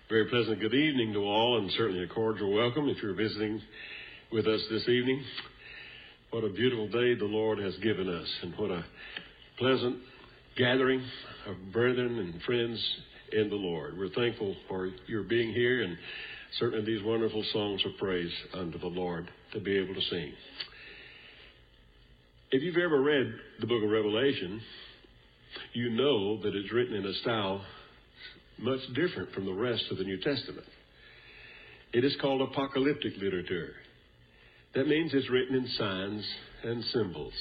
Very pleasant good evening to all, and certainly a cordial welcome if you're visiting with us this evening. What a beautiful day the Lord has given us, and what a pleasant gathering of brethren and friends in the Lord. We're thankful for your being here, and certainly these wonderful songs of praise unto the Lord to be able to sing. If you've ever read the book of Revelation, you know that it's written in a style much different from the rest of the New Testament. It is called apocalyptic literature. That means it's written in signs and symbols.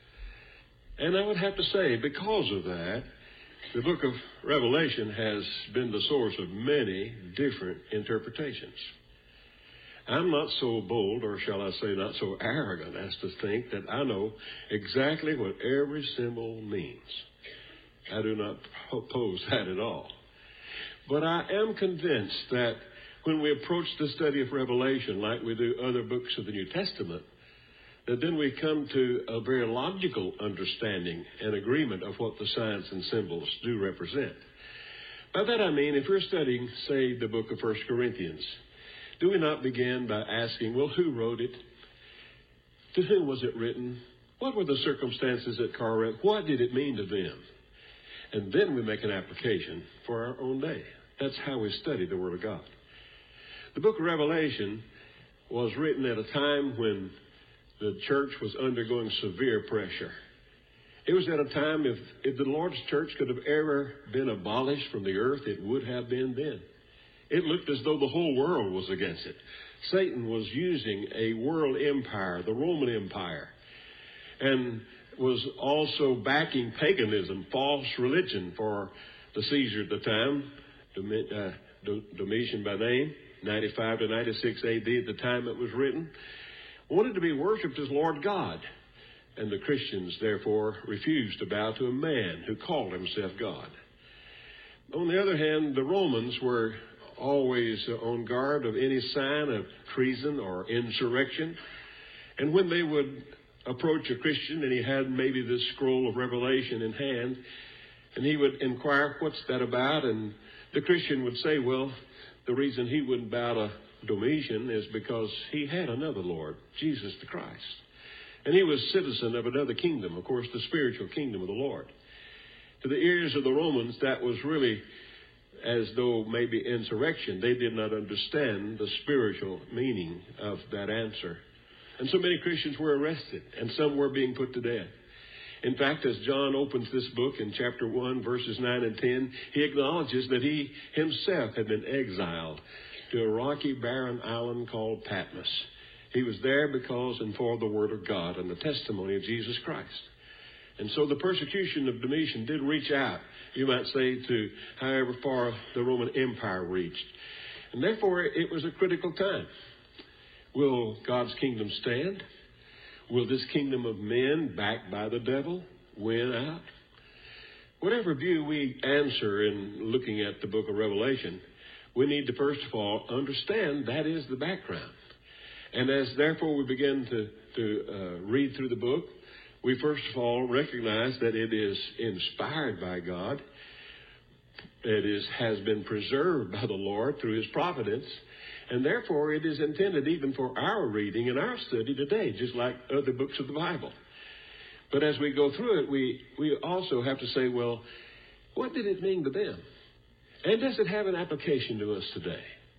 And I would have to say, because of that, the book of Revelation has been the source of many different interpretations. I'm not so bold, or shall I say not so arrogant, as to think that I know exactly what every symbol means. I do not oppose that at all. But I am convinced that when we approach the study of Revelation like we do other books of the New Testament, that then we come to a very logical understanding and agreement of what the signs and symbols do represent. By that I mean, if we're studying, say, the book of 1 Corinthians, do we not begin by asking, well, who wrote it? To whom was it written? What were the circumstances at Corinth? What did it mean to them? And then we make an application for our own day. That's how we study the Word of God. The book of Revelation was written at a time when the church was undergoing severe pressure. It was at a time, if the Lord's church could have ever been abolished from the earth, it would have been then. It looked as though the whole world was against it. Satan was using a world empire, the Roman Empire, and was also backing paganism, false religion for the Caesar at the time, Domitian by name, 95 to 96 AD at the time it was written, wanted to be worshipped as Lord God. And the Christians, therefore, refused to bow to a man who called himself God. On the other hand, the Romans were always on guard of any sign of treason or insurrection. And when they would approach a Christian and he had maybe this scroll of Revelation in hand, and he would inquire, what's that about? And the Christian would say, well, the reason he wouldn't bow to Domitian is because he had another Lord, Jesus the Christ. And he was citizen of another kingdom, of course, the spiritual kingdom of the Lord. To the ears of the Romans, that was really as though maybe insurrection. They did not understand the spiritual meaning of that answer. And so many Christians were arrested, and some were being put to death. In fact, as John opens this book in chapter 1, verses 9 and 10, he acknowledges that he himself had been exiled to a rocky, barren island called Patmos. He was there because and for the Word of God and the testimony of Jesus Christ. And so the persecution of Domitian did reach out, you might say, to however far the Roman Empire reached. And therefore, it was a critical time. Will God's kingdom stand? Will this kingdom of men, backed by the devil, win out? Whatever view we answer in looking at the book of Revelation, we need to first of all understand that is the background. And as therefore we begin to read through the book, we first of all recognize that it is inspired by God. It has been preserved by the Lord through His providence. And therefore, it is intended even for our reading and our study today, just like other books of the Bible. But as we go through it, we also have to say, well, what did it mean to them? And does it have an application to us today?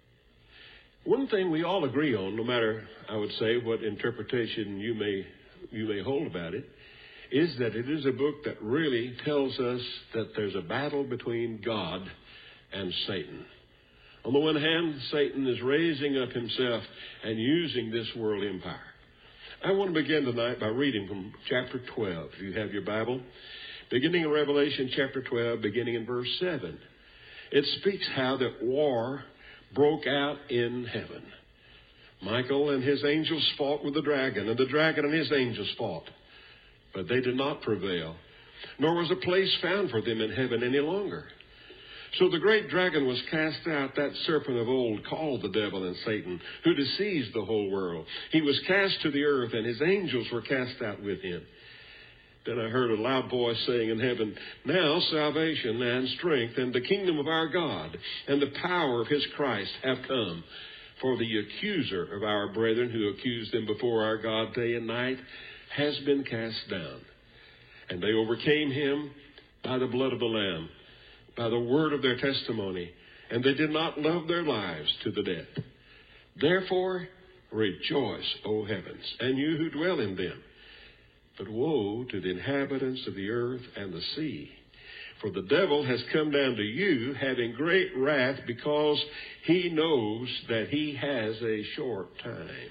One thing we all agree on, no matter, I would say, what interpretation you may hold about it, is that it is a book that really tells us that there's a battle between God and Satan. On the one hand, Satan is raising up himself and using this world empire. I want to begin tonight by reading from chapter 12, if you have your Bible. Beginning in Revelation chapter 12, beginning in verse 7. It speaks how that war broke out in heaven. Michael and his angels fought with the dragon, and the dragon and his angels fought. But they did not prevail, nor was a place found for them in heaven any longer. So the great dragon was cast out, that serpent of old called the devil and Satan, who deceives the whole world. He was cast to the earth, and his angels were cast out with him. Then I heard a loud voice saying in heaven, "Now salvation and strength and the kingdom of our God and the power of his Christ have come. For the accuser of our brethren who accused them before our God day and night has been cast down. And they overcame him by the blood of the Lamb, by the word of their testimony, and they did not love their lives to the death. Therefore rejoice, O heavens, and you who dwell in them. But woe to the inhabitants of the earth and the sea. For the devil has come down to you, having great wrath, because he knows that he has a short time."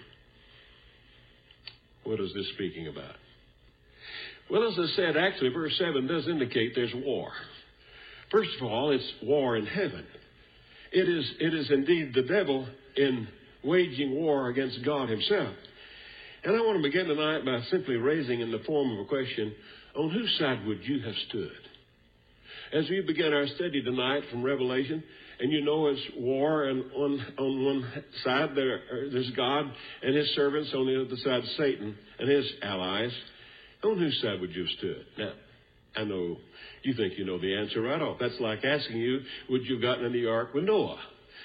What is this speaking about? Well, as I said, actually, verse 7 does indicate there's war. First of all, it's war in heaven. It is indeed the devil in waging war against God himself. And I want to begin tonight by simply raising in the form of a question, on whose side would you have stood? As we begin our study tonight from Revelation, and you know it's war, and on one side there's God and his servants, on the other side Satan and his allies. On whose side would you have stood? Now, I know you think you know the answer right off. That's like asking you, would you have gotten in the ark with Noah?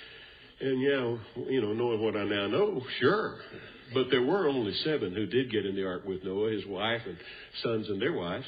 And knowing what I now know, sure. But there were only 7 who did get in the ark with Noah, his wife and sons and their wives.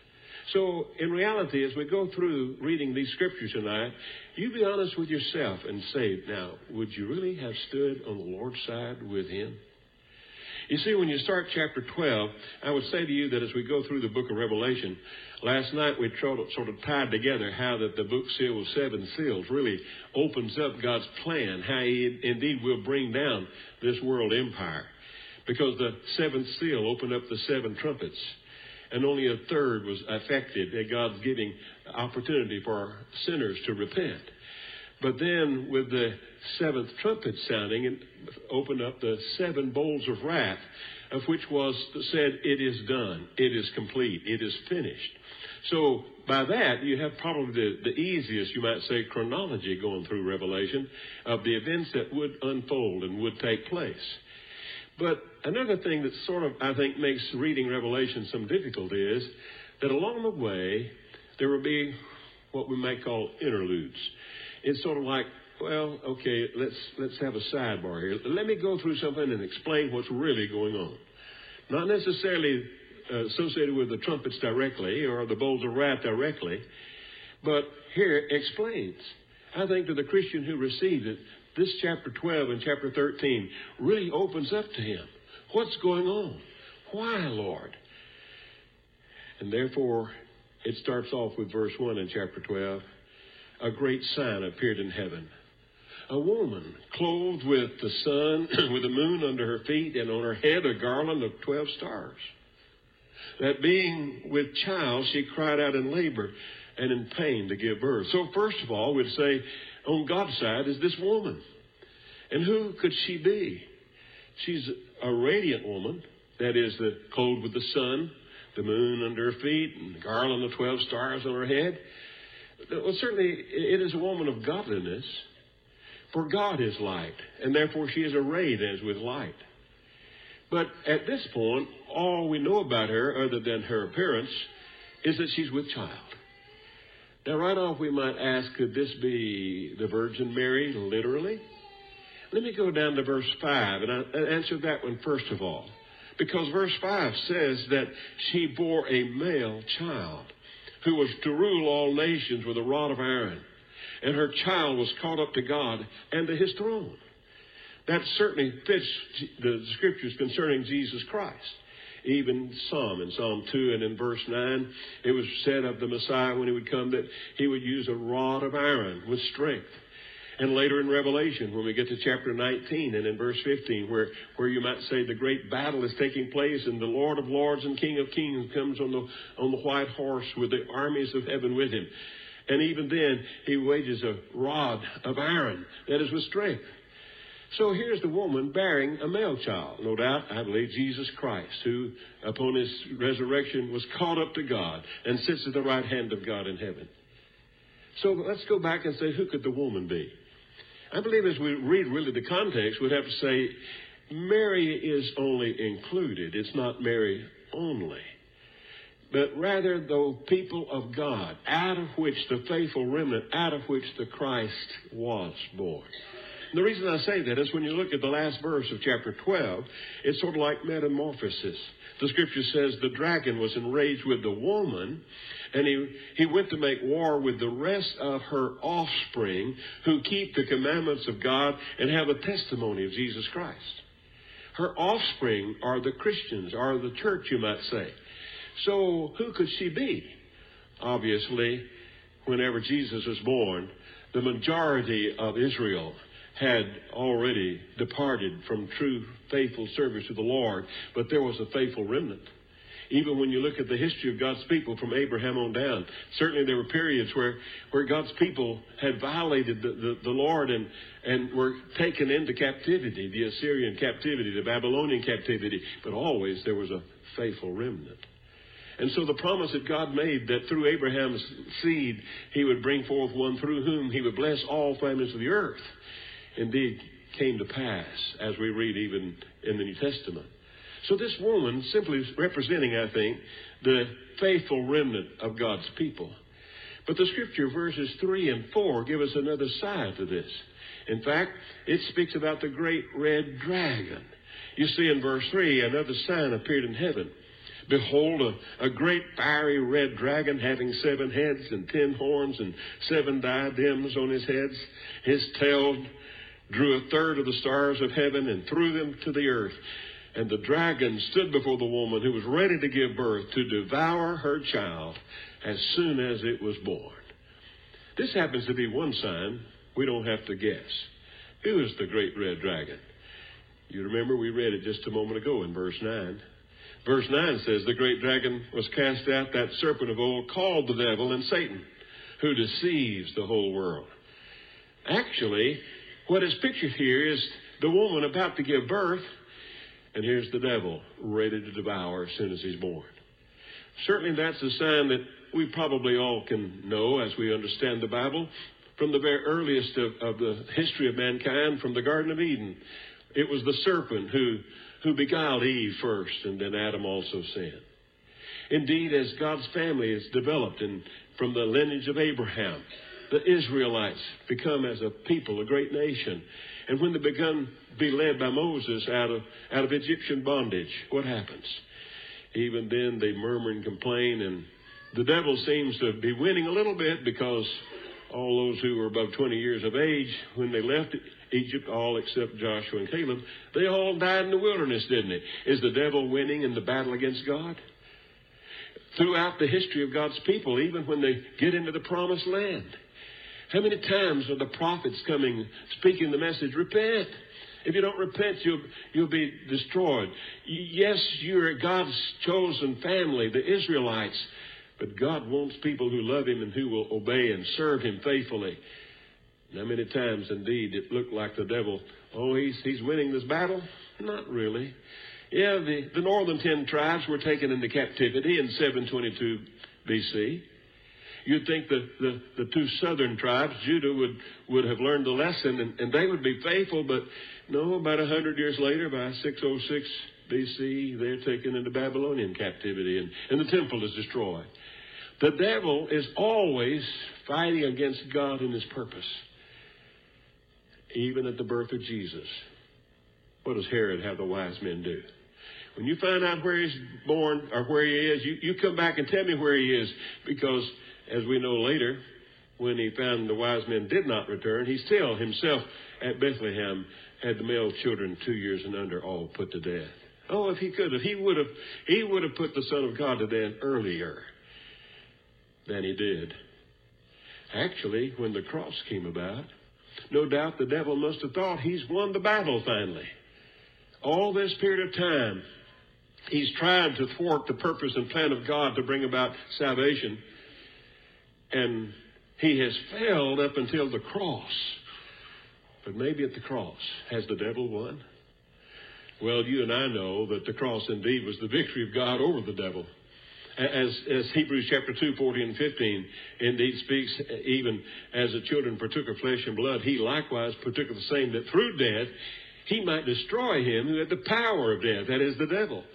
So in reality, as we go through reading these scriptures tonight, you be honest with yourself and say, now, would you really have stood on the Lord's side with him? You see, when you start chapter 12, I would say to you that as we go through the book of Revelation, last night we sort of tied together how that the book seal with 7 seals really opens up God's plan, how he indeed will bring down this world empire. Because the 7th seal opened up the 7 trumpets, and only a third was affected. God's giving opportunity for sinners to repent. But then with the 7th trumpet sounding, it opened up the 7 bowls of wrath, of which was said, "It is done, it is complete, it is finished." So by that, you have probably the easiest, you might say, chronology going through Revelation of the events that would unfold and would take place. But another thing that sort of, I think, makes reading Revelation some difficult is that along the way, there will be what we might call interludes. It's sort of like, well, okay, let's have a sidebar here. Let me go through something and explain what's really going on. Not necessarily associated with the trumpets directly or the bowls of wrath directly, but here it explains. I think to the Christian who receives it, this chapter 12 and chapter 13 really opens up to him. What's going on? Why, Lord? And therefore, it starts off with verse 1 in chapter 12. A great sign appeared in heaven. A woman clothed with the sun, with the moon under her feet, and on her head a garland of 12 stars. That being with child, she cried out in labor and in pain to give birth. So first of all, we'd say, on God's side is this woman. And who could she be? She's a radiant woman, that is, clothed with the sun, the moon under her feet, and the garland of 12 stars on her head. Well, certainly it is a woman of godliness, for God is light, and therefore she is arrayed as with light. But at this point, all we know about her, other than her appearance, is that she's with child. Now, right off, we might ask, could this be the Virgin Mary, literally? Let me go down to verse 5 and answer that one first of all. Because verse 5 says that she bore a male child who was to rule all nations with a rod of iron. And her child was caught up to God and to his throne. That certainly fits the scriptures concerning Jesus Christ. Even in Psalm 2 and in verse 9, it was said of the Messiah when he would come that he would use a rod of iron with strength. And later in Revelation, when we get to chapter 19 and in verse 15, where you might say the great battle is taking place and the Lord of Lords and King of Kings comes on the white horse with the armies of heaven with him. And even then, he wages a rod of iron that is with strength. So here's the woman bearing a male child, no doubt, I believe, Jesus Christ, who upon his resurrection was caught up to God and sits at the right hand of God in heaven. So let's go back and say, who could the woman be? I believe as we read really the context, we'd have to say Mary is only included. It's not Mary only. but rather the people of God, out of which the faithful remnant, out of which the Christ was born. And the reason I say that is when you look at the last verse of chapter 12, it's sort of like metamorphosis. The scripture says the dragon was enraged with the woman, and he went to make war with the rest of her offspring who keep the commandments of God and have a testimony of Jesus Christ. Her offspring are the Christians, are the church, you might say. So who could she be? Obviously, whenever Jesus was born, the majority of Israel had already departed from true faithful service to the Lord, but there was a faithful remnant. Even when you look at the history of God's people from Abraham on down, certainly there were periods where God's people had violated the Lord and were taken into captivity, the Assyrian captivity, the Babylonian captivity, but always there was a faithful remnant. And so the promise that God made that through Abraham's seed he would bring forth one through whom he would bless all families of the earth, indeed came to pass, as we read even in the New Testament. So this woman simply is representing, I think, the faithful remnant of God's people. But the scripture verses 3 and 4 give us another side to this. In fact, it speaks about the great red dragon. You see in verse 3, another sign appeared in heaven. Behold, a great fiery red dragon having 7 heads and 10 horns and 7 diadems on his heads. His tail drew a third of the stars of heaven and threw them to the earth. And the dragon stood before the woman who was ready to give birth to devour her child as soon as it was born. This happens to be one sign we don't have to guess. Who is the great red dragon? You remember we read it just a moment ago in verse 9. Verse 9 says, the great dragon was cast out, that serpent of old, called the devil and Satan, who deceives the whole world. Actually, what is pictured here is the woman about to give birth, and here's the devil ready to devour as soon as he's born. Certainly that's a sign that we probably all can know as we understand the Bible from the very earliest of the history of mankind, from the Garden of Eden. It was the serpent who beguiled Eve first, and then Adam also sinned. Indeed, as God's family is developed and from the lineage of Abraham, the Israelites become as a people, a great nation. And when they begun to be led by Moses out of Egyptian bondage, what happens? Even then they murmur and complain, and the devil seems to be winning a little bit because all those who were above 20 years of age, when they left Egypt, all except Joshua and Caleb, they all died in the wilderness, didn't they? Is the devil winning in the battle against God? Throughout the history of God's people, even when they get into the promised land, how many times are the prophets coming, speaking the message, repent? If you don't repent, you'll be destroyed. Yes, you're God's chosen family, the Israelites, but God wants people who love him and who will obey and serve him faithfully. And how many times, indeed, it looked like the devil, he's winning this battle? Not really. Yeah, the northern 10 tribes were taken into captivity in 722 B.C., You'd think the 2 southern tribes, Judah, would have learned the lesson, and they would be faithful, but no, about 100 years later, by 606 B.C., they're taken into Babylonian captivity, and the temple is destroyed. The devil is always fighting against God and his purpose. Even at the birth of Jesus, what does Herod have the wise men do? When you find out where he's born or where he is, you come back and tell me where he is, because as we know later, when he found the wise men did not return, he still himself at Bethlehem had the male children 2 years and under all put to death. Oh, if he could have, he would have put the Son of God to death earlier than he did. Actually, when the cross came about, no doubt the devil must have thought he's won the battle finally. All this period of time, he's trying to thwart the purpose and plan of God to bring about salvation. And he has failed up until the cross. But maybe at the cross, has the devil won? Well, you and I know that the cross indeed was the victory of God over the devil. As Hebrews chapter 2, 14 and 15 indeed speaks, even as the children partook of flesh and blood, he likewise partook of the same, that through death he might destroy him who had the power of death, that is, the devil.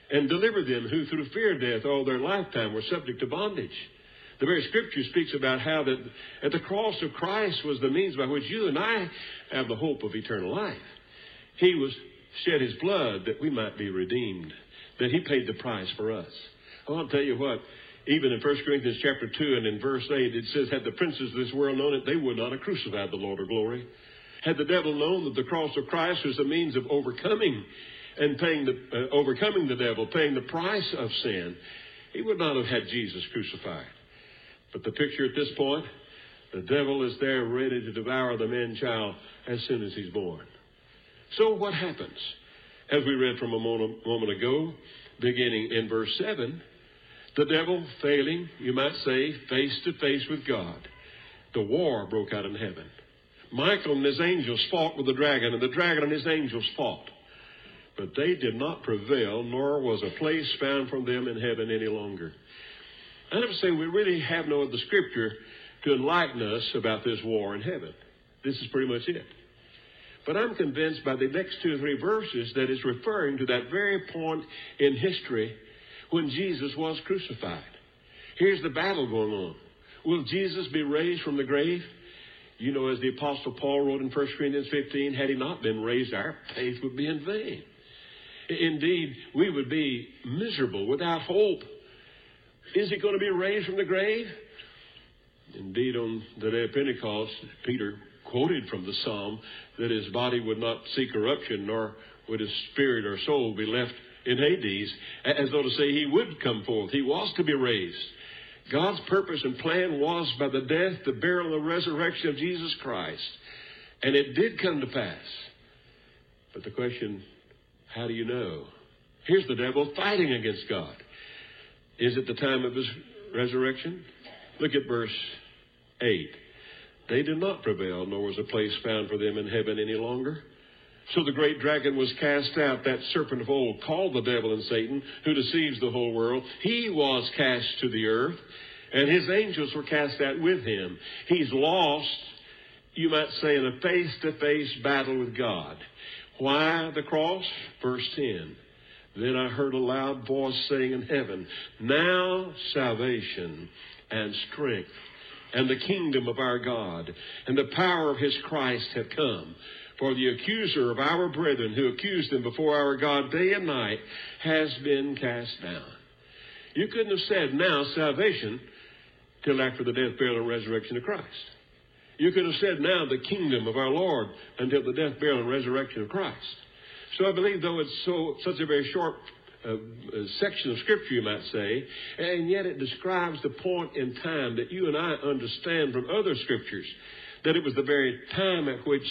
and deliver them who through fear of death all their lifetime were subject to bondage. The very Scripture speaks about how that at the cross of Christ was the means by which you and I have the hope of eternal life. He was shed his blood that we might be redeemed, that he paid the price for us. Oh, I'll tell you what, even in 1 Corinthians chapter 2 and in verse 8, it says, had the princes of this world known it, they would not have crucified the Lord of glory. Had the devil known that the cross of Christ was the means of overcoming and overcoming the devil, paying the price of sin, he would not have had Jesus crucified. But the picture at this point, the devil is there ready to devour the man-child as soon as he's born. So what happens? As we read from a moment ago, beginning in verse 7, the devil failing, you might say, face to face with God, the war broke out in heaven. Michael and his angels fought with the dragon, and the dragon and his angels fought. But they did not prevail, nor was a place found for them in heaven any longer. I have to say, we really have no other Scripture to enlighten us about this war in heaven. This is pretty much it. But I'm convinced by the next 2 or 3 verses that it's referring to that very point in history when Jesus was crucified. Here's the battle going on. Will Jesus be raised from the grave? You know, as the Apostle Paul wrote in 1 Corinthians 15, had he not been raised, our faith would be in vain. Indeed, we would be miserable, without hope. Is he going to be raised from the grave? Indeed, on the day of Pentecost, Peter quoted from the psalm that his body would not see corruption, nor would his spirit or soul be left in Hades, as though to say he would come forth. He was to be raised. God's purpose and plan was by the death, the burial, and the resurrection of Jesus Christ. And it did come to pass. But the question, how do you know? Here's the devil fighting against God. Is it the time of his resurrection? Look at verse 8. They did not prevail, nor was a place found for them in heaven any longer. So the great dragon was cast out, that serpent of old, called the devil and Satan, who deceives the whole world. He was cast to the earth, and his angels were cast out with him. He's lost, you might say, in a face-to-face battle with God. Why the cross? Verse 10. Then I heard a loud voice saying in heaven, now salvation and strength and the kingdom of our God and the power of his Christ have come. For the accuser of our brethren who accused them before our God day and night has been cast down. You couldn't have said now salvation till after the death, burial, and resurrection of Christ. You could have said now the kingdom of our Lord until the death, burial, and resurrection of Christ. So I believe, though it's such a very short section of Scripture, you might say, and yet it describes the point in time that you and I understand from other Scriptures, that it was the very time at which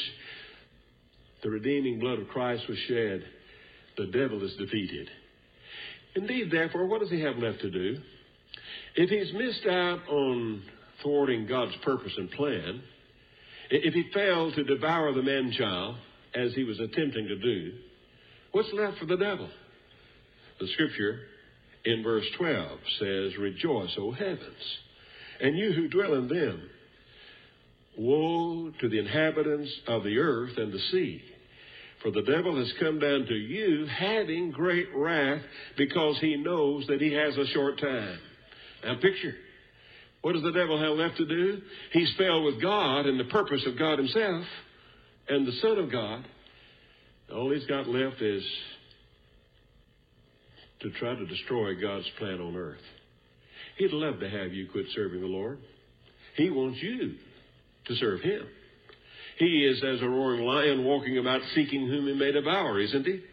the redeeming blood of Christ was shed. The devil is defeated. Indeed, therefore, what does he have left to do? If he's missed out on thwarting God's purpose and plan, if he failed to devour the man-child, as he was attempting to do, what's left for the devil? The Scripture in verse 12 says, rejoice, O heavens, and you who dwell in them. Woe to the inhabitants of the earth and the sea, for the devil has come down to you having great wrath, because he knows that he has a short time. Now picture, what does the devil have left to do? He's failed with God and the purpose of God himself and the Son of God. All he's got left is to try to destroy God's plan on earth. He'd love to have you quit serving the Lord. He wants you to serve him. He is as a roaring lion walking about seeking whom he may devour, isn't he?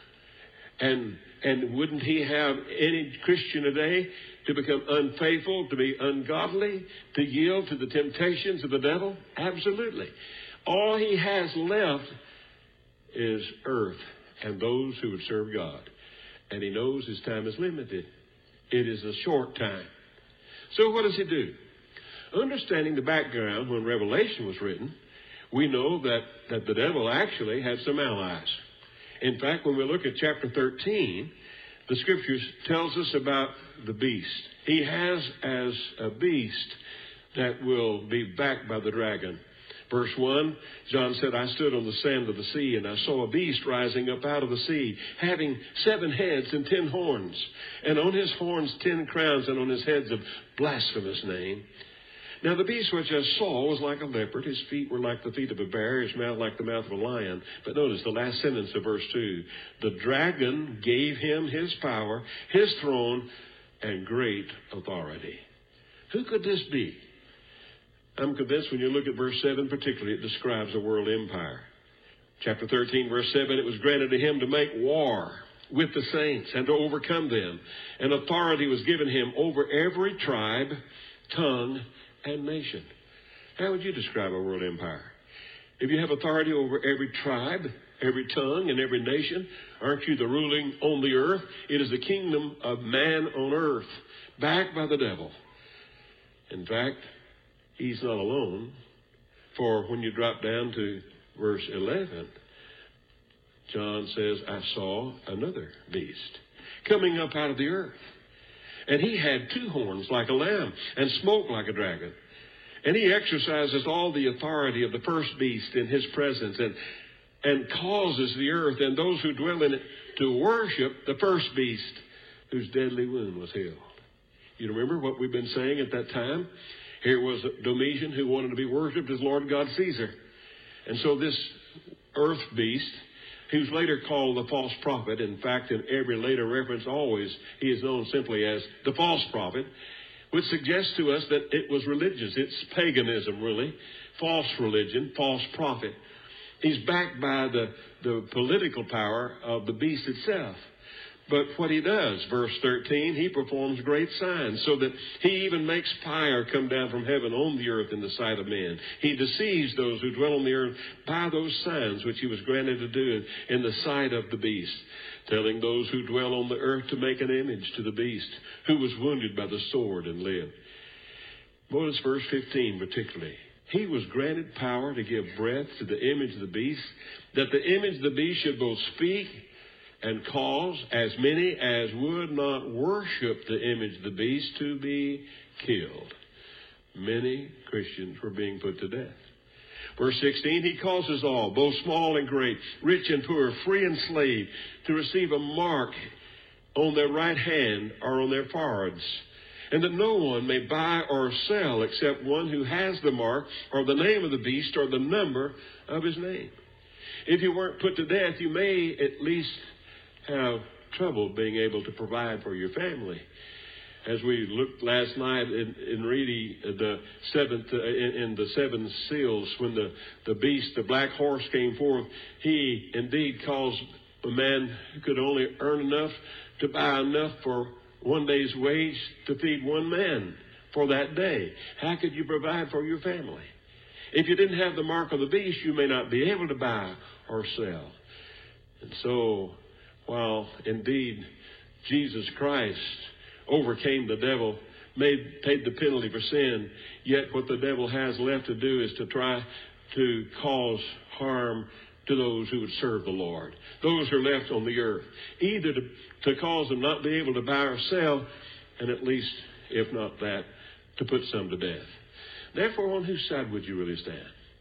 And wouldn't he have any Christian today to become unfaithful, to be ungodly, to yield to the temptations of the devil? Absolutely. All he has left is earth and those who would serve God. And he knows his time is limited. It is a short time. So what does he do? Understanding the background when Revelation was written, we know that the devil actually had some allies. In fact, when we look at chapter 13, the Scriptures tells us about the beast. He has as a beast that will be backed by the dragon. Verse 1, John said, I stood on the sand of the sea, and I saw a beast rising up out of the sea, having 7 heads and 10 horns, and on his horns 10 crowns, and on his heads a blasphemous name. Now the beast which I saw was like a leopard. His feet were like the feet of a bear, his mouth like the mouth of a lion. But notice the last sentence of verse 2. The dragon gave him his power, his throne, and great authority. Who could this be? I'm convinced when you look at verse 7 particularly, it describes a world empire. Chapter 13, verse 7, it was granted to him to make war with the saints and to overcome them. And authority was given him over every tribe, tongue, and nation. How would you describe a world empire? If you have authority over every tribe, every tongue, and every nation, aren't you the ruling on the earth? It is the kingdom of man on earth, backed by the devil. In fact, he's not alone, for when you drop down to verse 11, John says, I saw another beast coming up out of the earth. And he had 2 horns like a lamb and smoke like a dragon. And he exercises all the authority of the first beast in his presence and causes the earth and those who dwell in it to worship the first beast whose deadly wound was healed. You remember what we've been saying at that time? Here was Domitian who wanted to be worshipped as Lord God Caesar. And so this earth beast, who's later called the false prophet, in fact, in every later reference always, he is known simply as the false prophet, which suggests to us that it was religious. It's paganism, really. False religion, false prophet. He's backed by the political power of the beast itself. But what he does, verse 13, he performs great signs so that he even makes fire come down from heaven on the earth in the sight of men. He deceives those who dwell on the earth by those signs which he was granted to do in the sight of the beast, telling those who dwell on the earth to make an image to the beast who was wounded by the sword and lived. Notice verse 15 particularly. He was granted power to give breath to the image of the beast, that the image of the beast should both speak and cause as many as would not worship the image of the beast to be killed. Many Christians were being put to death. Verse 16, he causes all, both small and great, rich and poor, free and slave, to receive a mark on their right hand or on their foreheads, and that no one may buy or sell except one who has the mark or the name of the beast or the number of his name. If you weren't put to death, you may at least have trouble being able to provide for your family. As we looked last night in reading the seventh in the 7 seals, when the beast, the black horse, came forth, he indeed caused a man who could only earn enough to buy enough for one day's wage to feed one man for that day. How could you provide for your family? If you didn't have the mark of the beast, you may not be able to buy or sell. And so, while indeed Jesus Christ overcame the devil, paid the penalty for sin, yet what the devil has left to do is to try to cause harm to those who would serve the Lord, those who are left on the earth, either to cause them not be able to buy or sell, and at least, if not that, to put some to death. Therefore, on whose side would you really stand?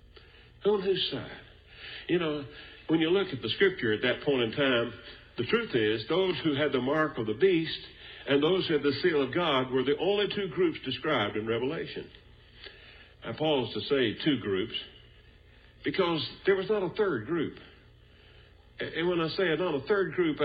On whose side? You know, when you look at the Scripture at that point in time, the truth is those who had the mark of the beast and those who had the seal of God were the only 2 groups described in Revelation. I pause to say 2 groups because there was not a third group. And when I say not a third group,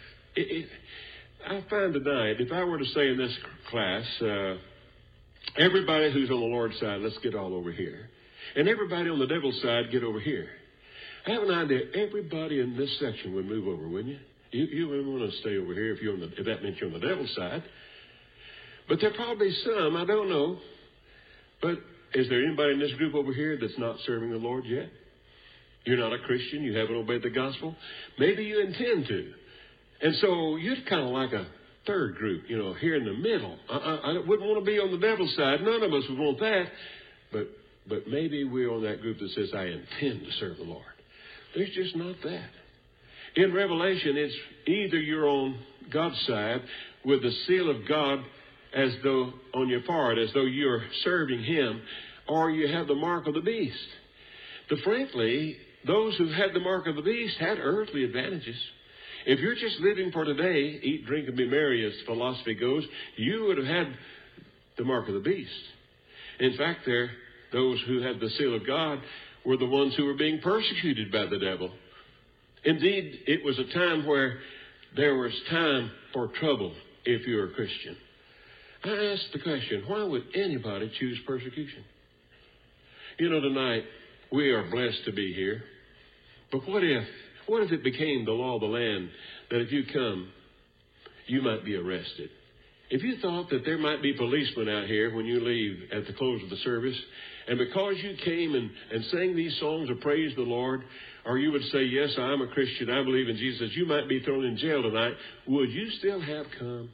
I find tonight, if I were to say in this class, everybody who's on the Lord's side, let's get all over here. And everybody on the devil's side, get over here. I have an idea everybody in this section would move over, wouldn't you? You wouldn't want to stay over here if that meant you're on the devil's side. But there are probably some, I don't know. But is there anybody in this group over here that's not serving the Lord yet? You're not a Christian. You haven't obeyed the gospel. Maybe you intend to. And so you're kind of like a third group, here in the middle. I wouldn't want to be on the devil's side. None of us would want that. But maybe we're on that group that says, I intend to serve the Lord. There's just not that. In Revelation, it's either you're on God's side with the seal of God as though on your forehead, as though you're serving Him, or you have the mark of the beast. Frankly, those who had the mark of the beast had earthly advantages. If you're just living for today, eat, drink, and be merry, as philosophy goes, you would have had the mark of the beast. In fact, those who had the seal of God were the ones who were being persecuted by the devil. Indeed, it was a time where there was time for trouble if you were a Christian. I asked the question, why would anybody choose persecution? You know, tonight, we are blessed to be here. But what if it became the law of the land that if you come, you might be arrested? If you thought that there might be policemen out here when you leave at the close of the service, and because you came and sang these songs of praise to the Lord, or you would say, yes, I'm a Christian, I believe in Jesus, you might be thrown in jail tonight, would you still have come?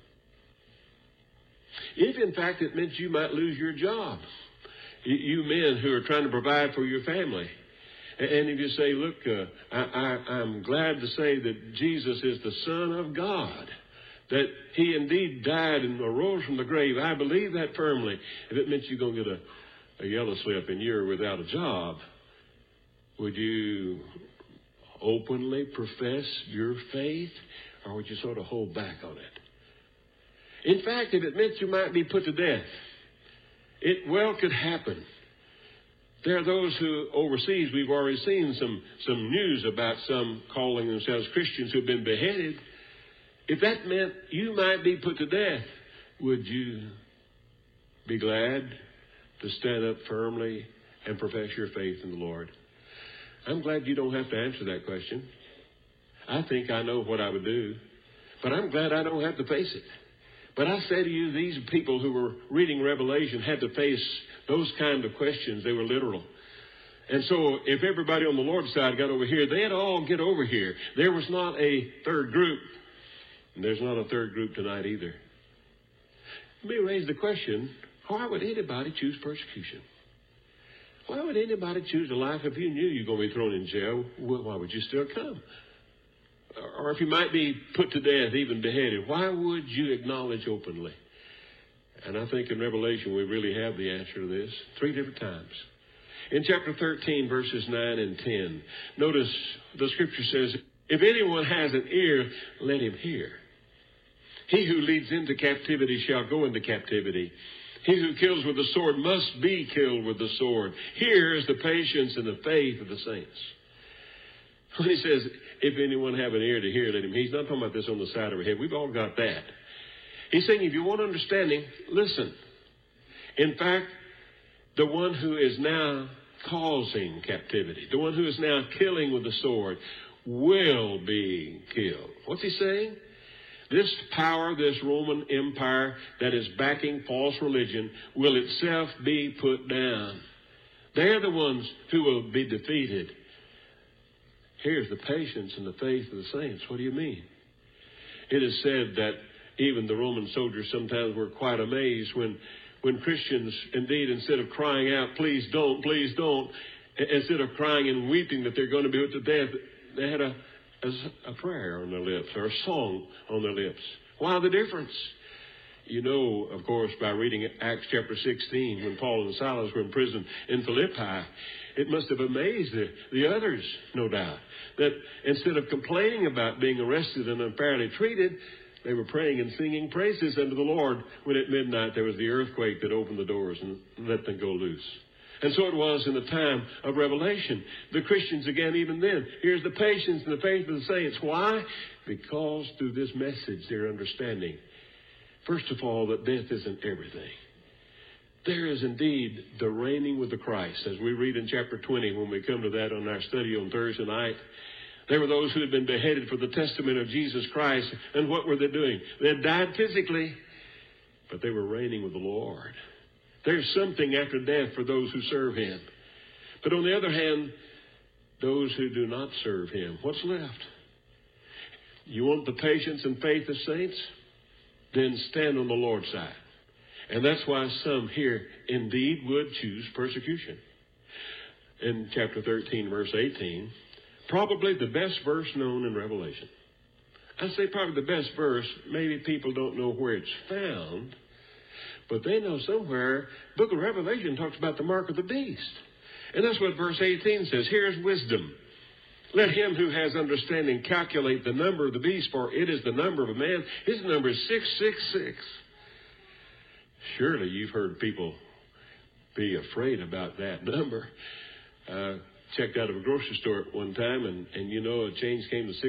If, in fact, it meant you might lose your job, you men who are trying to provide for your family, and if you say, look, I'm glad to say that Jesus is the Son of God, that he indeed died and arose from the grave, I believe that firmly. If it meant you're going to get a yellow slip and you're without a job, would you openly profess your faith, or would you sort of hold back on it? In fact, if it meant you might be put to death, it well could happen. There are those who overseas, we've already seen some news about some calling themselves Christians who've been beheaded. If that meant you might be put to death, would you be glad to stand up firmly and profess your faith in the Lord? I'm glad you don't have to answer that question. I think I know what I would do, but I'm glad I don't have to face it. But I say to you, these people who were reading Revelation had to face those kind of questions. They were literal. And so if everybody on the Lord's side got over here, they had to all get over here. There was not a third group. And there's not a third group tonight either. Let me raise the question, why would anybody choose persecution? Why would anybody choose a life if you knew you were going to be thrown in jail? Why would you still come? Or if you might be put to death, even beheaded, why would you acknowledge openly? And I think in Revelation we really have the answer to this 3 different times. In chapter 13, verses 9 and 10, notice the scripture says, if anyone has an ear, let him hear. He who leads into captivity shall go into captivity. He who kills with the sword must be killed with the sword. Here is the patience and the faith of the saints. When he says, if anyone have an ear to hear, let him hear. He's not talking about this on the side of our head. We've all got that. He's saying, if you want understanding, listen. In fact, the one who is now causing captivity, the one who is now killing with the sword, will be killed. What's he saying? This power, this Roman Empire that is backing false religion, will itself be put down. They're the ones who will be defeated. Here's the patience and the faith of the saints. What do you mean? It is said that even the Roman soldiers sometimes were quite amazed when Christians, indeed, instead of crying out, please don't, instead of crying and weeping that they're going to be put to death, they had a prayer on their lips or a song on their lips. Why the difference? You know, of course, by reading Acts chapter 16, when Paul and Silas were in prison in Philippi, it must have amazed the others, no doubt, that instead of complaining about being arrested and unfairly treated, they were praying and singing praises unto the Lord when at midnight there was the earthquake that opened the doors and let them go loose. And so it was in the time of Revelation. The Christians, again, even then, here's the patience and the faith of the saints. Why? Because through this message they're understanding, first of all, that death isn't everything. There is indeed the reigning with the Christ. As we read in chapter 20, when we come to that on our study on Thursday night, there were those who had been beheaded for the testimony of Jesus Christ. And what were they doing? They had died physically, but they were reigning with the Lord. There's something after death for those who serve him. But on the other hand, those who do not serve him, what's left? You want the patience and faith of saints? Then stand on the Lord's side. And that's why some here indeed would choose persecution. In chapter 13, verse 18, probably the best verse known in Revelation. I say probably the best verse. Maybe people don't know where it's found, but they know somewhere. Book of Revelation talks about the mark of the beast. And that's what verse 18 says. Here's wisdom. Let him who has understanding calculate the number of the beast, for it is the number of a man. His number is 666. Surely you've heard people be afraid about that number. Checked out of a grocery store at one time, and a change came to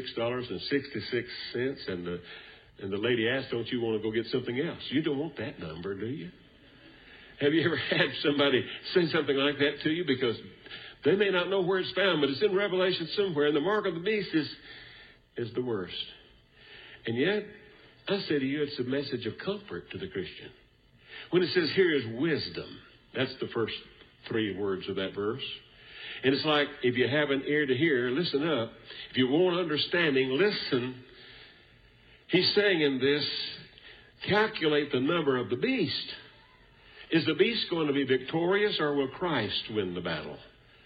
$6.66, and the lady asked, don't you want to go get something else? You don't want that number, do you? Have you ever had somebody say something like that to you? Because they may not know where it's found, but it's in Revelation somewhere, and the mark of the beast is the worst. And yet, I say to you, it's a message of comfort to the Christian. When it says, here is wisdom, that's the first three words of that verse. And it's like, if you have an ear to hear, listen up. If you want understanding, listen. He's saying in this, calculate the number of the beast. Is the beast going to be victorious, or will Christ win the battle?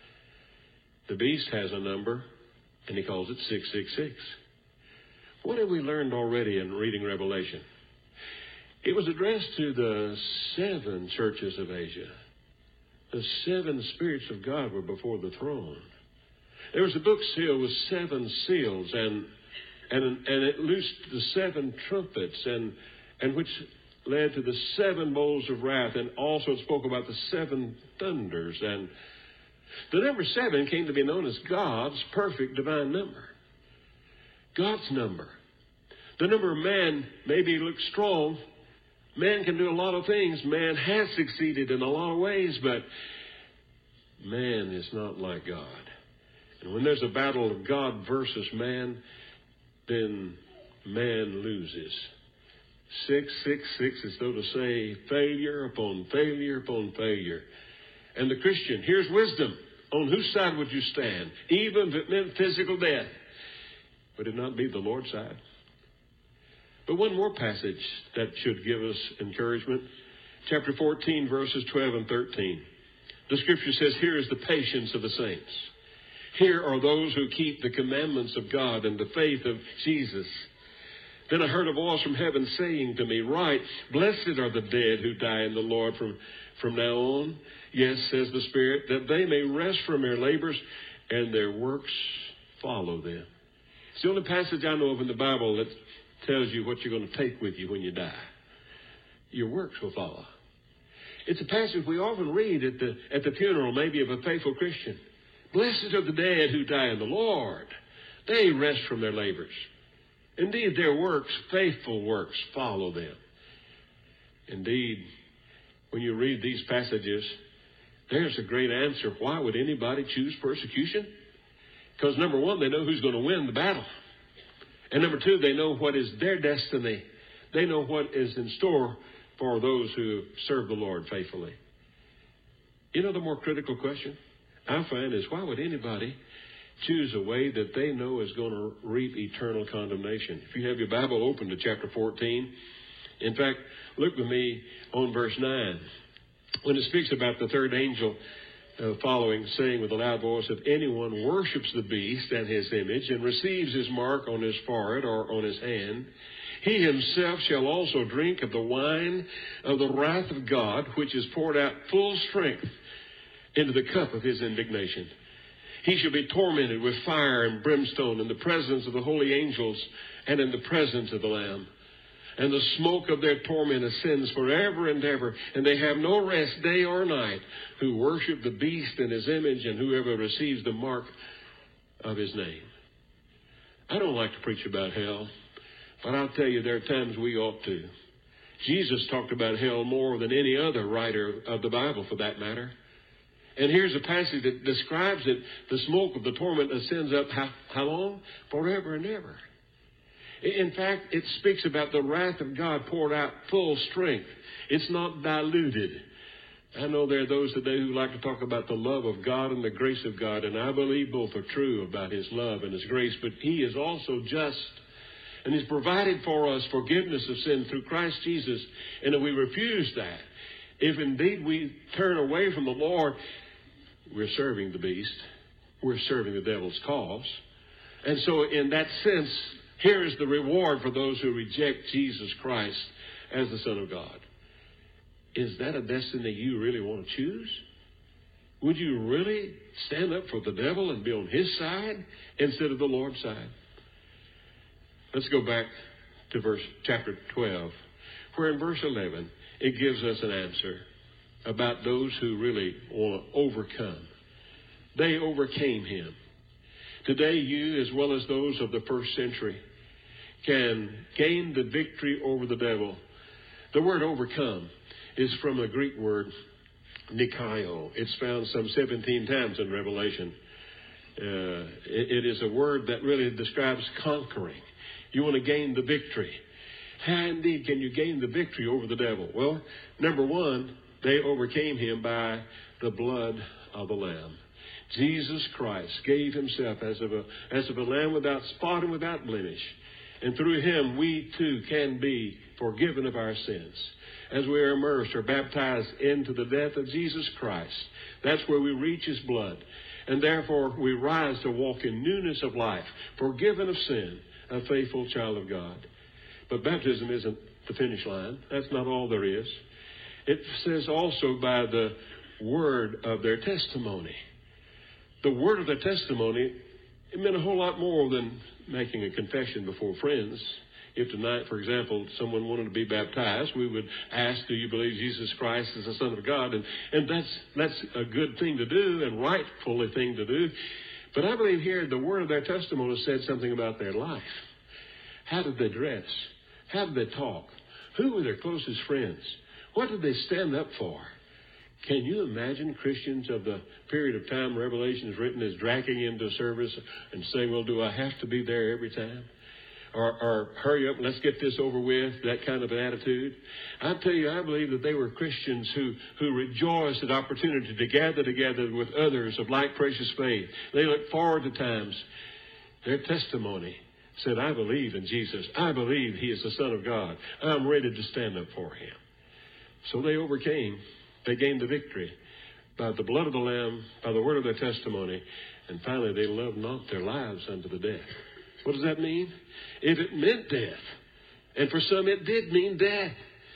The beast has a number, and he calls it 666. What have we learned already in reading Revelation? It was addressed to the 7 churches of Asia. The 7 spirits of God were before the throne. There was a book sealed with 7 seals, and it loosed the 7 trumpets, and which led to the 7 bowls of wrath, and also it spoke about the 7 thunders. And the number 7 came to be known as God's perfect divine number. God's number. The number of man maybe looks strong. Man can do a lot of things. Man has succeeded in a lot of ways, but man is not like God. And when there's a battle of God versus man, then man loses. 666 is so to say failure upon failure upon failure. And the Christian, here's wisdom. On whose side would you stand? Even if it meant physical death, would it not be the Lord's side? But one more passage that should give us encouragement. Chapter 14, verses 12 and 13. The Scripture says, here is the patience of the saints. Here are those who keep the commandments of God and the faith of Jesus. Then I heard a voice from heaven saying to me, write, blessed are the dead who die in the Lord from now on. Yes, says the Spirit, that they may rest from their labors and their works follow them. It's the only passage I know of in the Bible that tells you what you're going to take with you when you die. Your works will follow. It's a passage we often read at the funeral, maybe of a faithful Christian. Blessed are the dead who die in the Lord. They rest from their labors. Indeed, their works, faithful works, follow them. Indeed, when you read these passages, there's a great answer. Why would anybody choose persecution? Because number one, they know who's going to win the battle. And number two, they know what is their destiny. They know what is in store for those who serve the Lord faithfully. You know, the more critical question I find is, why would anybody choose a way that they know is going to reap eternal condemnation? If you have your Bible open to chapter 14, in fact, look with me on verse 9. When it speaks about the third angel following, saying with a loud voice, if anyone worships the beast and his image and receives his mark on his forehead or on his hand, he himself shall also drink of the wine of the wrath of God, which is poured out full strength into the cup of his indignation. He shall be tormented with fire and brimstone in the presence of the holy angels and in the presence of the Lamb. And the smoke of their torment ascends forever and ever, and they have no rest day or night who worship the beast and his image and whoever receives the mark of his name. I don't like to preach about hell, but I'll tell you there are times we ought to. Jesus talked about hell more than any other writer of the Bible, for that matter. And here's a passage that describes it. The smoke of the torment ascends up how long? Forever and ever. In fact, it speaks about the wrath of God poured out full strength. It's not diluted. I know there are those today who like to talk about the love of God and the grace of God, and I believe both are true about his love and his grace, but he is also just. And he's provided for us forgiveness of sin through Christ Jesus. And if we refuse that, if indeed we turn away from the Lord, we're serving the beast. We're serving the devil's cause. And so in that sense, here is the reward for those who reject Jesus Christ as the Son of God. Is that a destiny you really want to choose? Would you really stand up for the devil and be on his side instead of the Lord's side? Let's go back to chapter 12, where in verse 11 it gives us an answer about those who really want to overcome. They overcame him. Today, you, as well as those of the first century, can gain the victory over the devil. The word overcome is from a Greek word, nikaio. It's found some 17 times in Revelation. It is a word that really describes conquering. You want to gain the victory. How indeed can you gain the victory over the devil? Well, number one, they overcame him by the blood of the Lamb. Jesus Christ gave himself as of a lamb without spot and without blemish. And through him, we too can be forgiven of our sins. As we are immersed or baptized into the death of Jesus Christ, that's where we reach his blood. And therefore, we rise to walk in newness of life, forgiven of sin, a faithful child of God. But baptism isn't the finish line. That's not all there is. It says also by the word of their testimony. The word of their testimony, it meant a whole lot more than making a confession before friends. If tonight, for example, someone wanted to be baptized, we would ask, do you believe Jesus Christ is the Son of God? And that's a good thing to do and rightfully thing to do. But I believe here the word of their testimony said something about their life. How did they dress? How did they talk? Who were their closest friends? What did they stand up for? Can you imagine Christians of the period of time Revelation is written as dragging into service and saying, well, do I have to be there every time? Or hurry up, let's get this over with, that kind of an attitude. I tell you, I believe that they were Christians who rejoiced at opportunity to gather together with others of like precious faith. They looked forward to times. Their testimony said, I believe in Jesus. I believe he is the Son of God. I'm ready to stand up for him. So they overcame. They gained the victory by the blood of the Lamb, by the word of their testimony, and finally they loved not their lives unto the death. What does that mean? If it meant death, and for some it did mean death,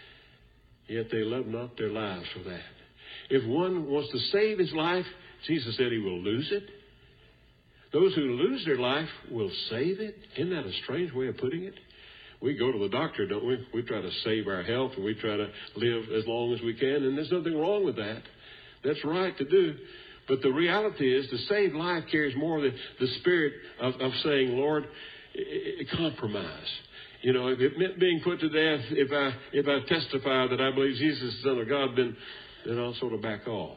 yet they loved not their lives for that. If one wants to save his life, Jesus said he will lose it. Those who lose their life will save it. Isn't that a strange way of putting it? We go to the doctor, don't we? We try to save our health, and we try to live as long as we can, and there's nothing wrong with that. That's right to do. But the reality is, to save life carries more the spirit of saying, Lord, compromise. You know, if it meant being put to death, if I testify that I believe Jesus is the Son of God, then I'll sort of back off.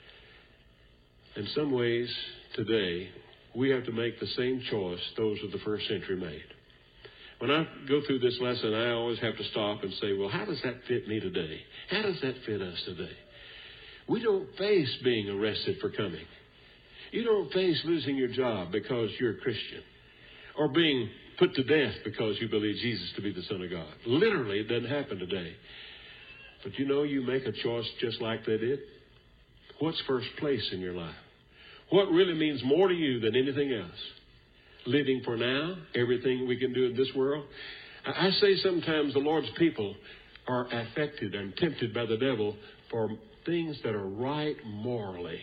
In some ways, today, we have to make the same choice those of the first century made. When I go through this lesson, I always have to stop and say, well, how does that fit me today? How does that fit us today? We don't face being arrested for coming. You don't face losing your job because you're a Christian, or being put to death because you believe Jesus to be the Son of God. Literally, it doesn't happen today. But you know, you make a choice just like they did. What's first place in your life? What really means more to you than anything else? Living for now, everything we can do in this world. I say sometimes the Lord's people are affected and tempted by the devil for things that are right morally,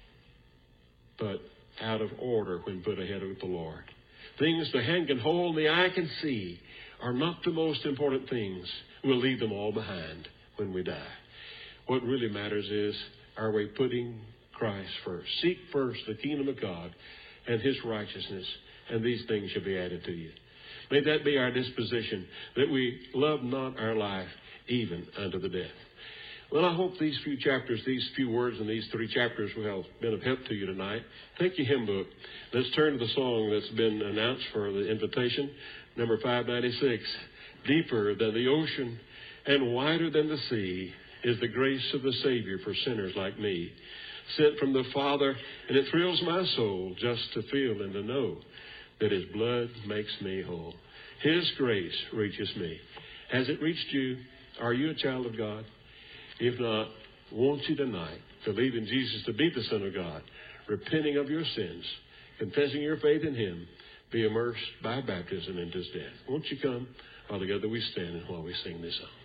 but out of order when put ahead of the Lord. Things the hand can hold and the eye can see are not the most important things. We'll leave them all behind when we die. What really matters is, are we putting Christ first? Seek first the kingdom of God and his righteousness, and these things shall be added to you. May that be our disposition, that we love not our life even unto the death. Well, I hope these few chapters, these few words in these 3 chapters will have been of help to you tonight. Take your hymn book. Let's turn to the song that's been announced for the invitation, number 596. Deeper than the ocean and wider than the sea is the grace of the Savior for sinners like me. Sent from the Father, and it thrills my soul just to feel and to know that his blood makes me whole. His grace reaches me. Has it reached you? Are you a child of God? If not, won't you tonight believe in Jesus to be the Son of God, repenting of your sins, confessing your faith in him, be immersed by baptism into his death? Won't you come? While together we stand and while we sing this song.